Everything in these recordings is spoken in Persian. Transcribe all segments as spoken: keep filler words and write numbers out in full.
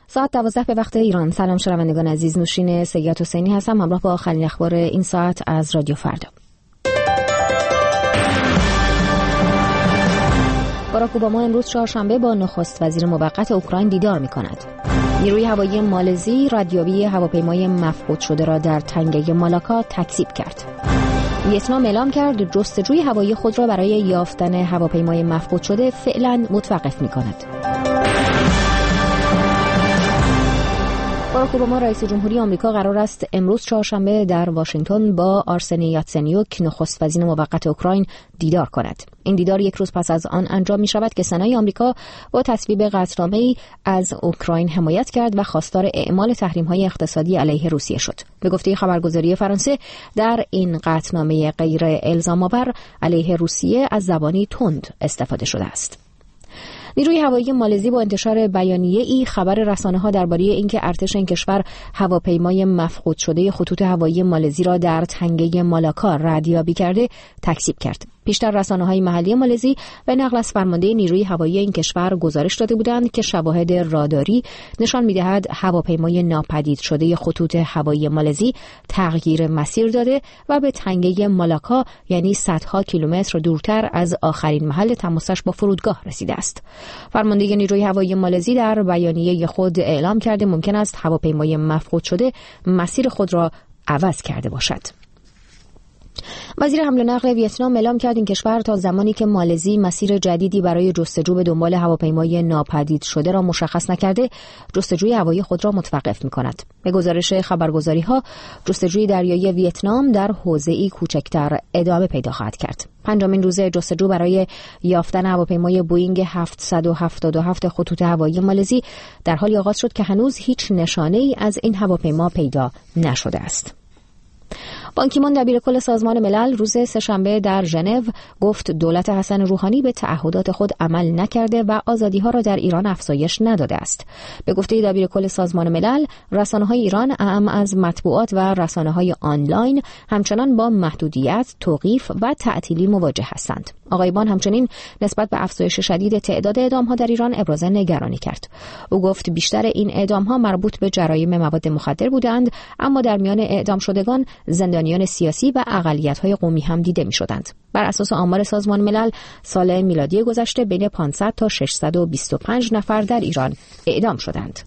ساعت دوازده به وقت ایران. سلام شنوندگان عزیز، نوشین سید حسینی هستم همراه با آخرین اخبار این ساعت از رادیو فردا. باراک اوباما امروز چهارشنبه با نخست وزیر موقت اوکراین دیدار می‌کند. نیروی هوایی مالزی ردیابی هواپیمای مفقود شده را در تنگه مالاکا تکذیب کرد. ویتنام اعلام کرد جستجوی هوایی خود را برای یافتن هواپیمای مفقود شده فعلا متوقف می‌کند. باراک اوباما رئیس جمهوری آمریکا قرار است امروز چهارشنبه در واشنگتن با آرسنی یاتسنیوک نخست وزیر موقت اوکراین دیدار کند. این دیدار یک روز پس از آن انجام می شود که سنای آمریکا با تصویب قطعنامه‌ای از اوکراین حمایت کرد و خواستار اعمال تحریم‌های اقتصادی علیه روسیه شد. به گفته خبرگزاری فرانسه، در این قطعنامه غیر الزام‌آور علیه روسیه از زبانی تند استفاده شده است. نیروی هوایی مالزی با انتشار بیانیه‌ای خبر رسانه‌ها درباره اینکه ارتش این کشور هواپیمای مفقود شده خطوط هوایی مالزی را در تنگه مالاکا ردیابی کرده تکذیب کرد. پیشتر رسانه‌های محلی مالزی به نقل از فرمانده نیروی هوایی این کشور گزارش داده بودند که شواهد راداری نشان می‌دهد هواپیمای ناپدید شده خطوط هوایی مالزی تغییر مسیر داده و به تنگه مالاکا یعنی صدها کیلومتر دورتر از آخرین محل تماسش با فرودگاه رسیده است. فرمانده نیروی هوایی مالزی در بیانیه خود اعلام کرده ممکن است هواپیمای مفقود شده مسیر خود را عوض کرده باشد. وزیر حمل و نقل ویتنام اعلام کرد این کشور تا زمانی که مالزی مسیر جدیدی برای جستجو به دنبال هواپیمای ناپدید شده را مشخص نکرده، جستجوی هوایی خود را متوقف می‌کند. به گزارش خبرگزاری‌ها، جستجوی دریایی ویتنام در حوزه‌ای کوچکتر ادامه پیدا خواهد کرد. پنجمین روز جستجو برای یافتن هواپیمای بوئینگ هفتصد و هفتاد و هفت خطوط هوایی مالزی در حالی آغاز شد که هنوز هیچ نشانه‌ای از این هواپیما پیدا نشده است. بان کی مون دبیرکل سازمان ملل روز سه‌شنبه در ژنو گفت دولت حسن روحانی به تعهدات خود عمل نکرده و آزادی‌ها را در ایران افزایش نداده است. به گفته دبیرکل سازمان ملل، رسانه‌های ایران اعم از مطبوعات و رسانه‌های آنلاین همچنان با محدودیت، توقیف و تعطیلی مواجه هستند. آقای بان همچنین نسبت به افزایش شدید تعداد اعدام‌ها در ایران ابراز نگرانی کرد. او گفت بیشتر این اعدام‌ها مربوط به جرایم مواد مخدر بودند، اما در میان اعدام شدگان زندانیان سیاسی و اقلیت‌های قومی هم دیده می‌شدند. بر اساس آمار سازمان ملل، سال میلادی گذشته بین پانصد تا ششصد و بیست و پنج نفر در ایران اعدام شدند.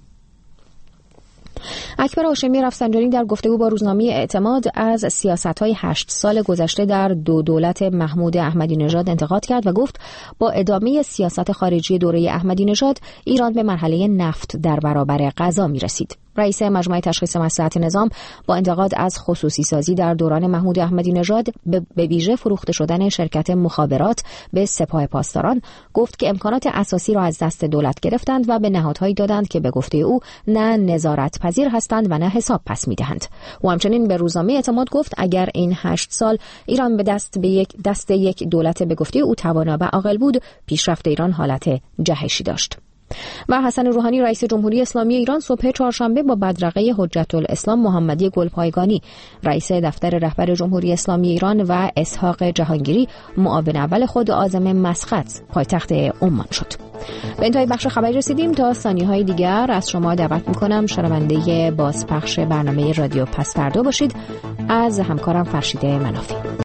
اکبر هاشمی رفسنجانی در گفتگو با روزنامه اعتماد از سیاست‌های هشت سال گذشته در دو دولت محمود احمدی نژاد انتقاد کرد و گفت با ادامه سیاست خارجی دوره احمدی نژاد ایران به مرحله نفت در برابر غذا می‌رسید. رئیس مجمع تشخیص مصلحت نظام با انتقاد از خصوصی سازی در دوران محمود احمدی نژاد به ویژه فروخته شدن شرکت مخابرات به سپاه پاسداران گفت که امکانات اساسی را از دست دولت گرفتند و به نهادهایی دادند که به گفته او نه نظارت پذیر هستند و نه حساب پس می‌دهند. او همچنین به روزنامه اعتماد گفت اگر این هشت سال ایران به دست به یک دست یک دولت به گفته او توانا و عاقل بود، پیشرفت ایران حالت جهشی داشت. و حسن روحانی رئیس جمهوری اسلامی ایران صبح چهارشنبه با بدرقه حجت الاسلام محمدی گلپایگانی رئیس دفتر رهبر جمهوری اسلامی ایران و اسحاق جهانگیری معاون اول خود عازم مسقط پایتخت عمان شد. به انتهای بخش خبری رسیدیم. تا ثانیه‌های دیگر از شما دعوت می‌کنم شنونده بازپخش برنامه رادیو پس فردا باشید. از همکارم فرشید منافی.